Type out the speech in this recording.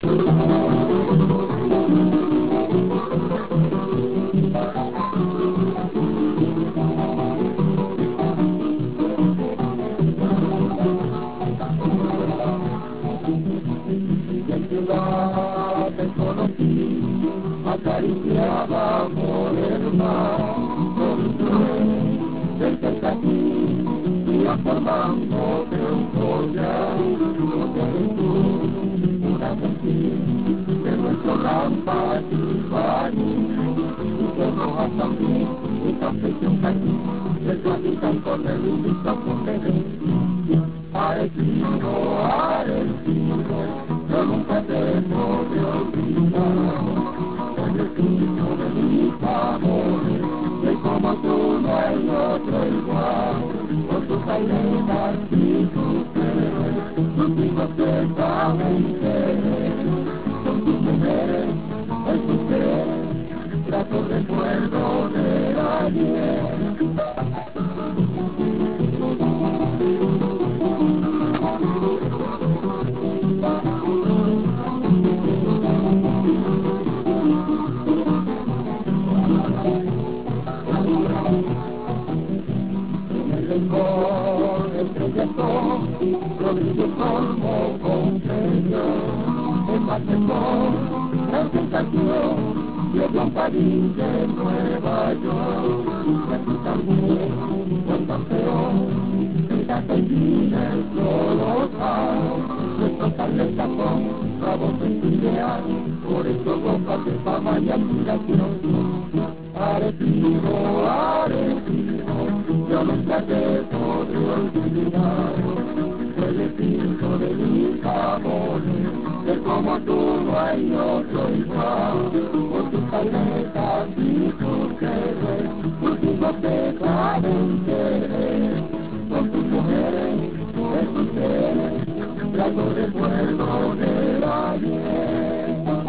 Te conocí, acariciaba por el mar, desde aquí, iba formándote un collar, donde eres tú, una mentira, de nuestro lámpara y que rojas también, y confesión aquí, de tu habitan con el invito con bebé, arecido, yo nunca te podré olvidar, el destino de mis amores, que como tú no hay otro igual, por tus airetas y tus pies, tus hijos que saben querer, son tus mujeres, es tu ser, grato recuerdo de ayer. Rodrigo como comprensión, el matrimonio, la sensación, llegó a París de Nueva York, y aquí también, con campeón, esta sentina es colosal, nuestros atletas son bravos en ideal, por eso gozan de fama y admiración. Arecibo, yo nunca te podré olvidar, el espíritu de mis amores, que como tú no hay otro igual, por tus aletas y tus querer, tus hijos te saben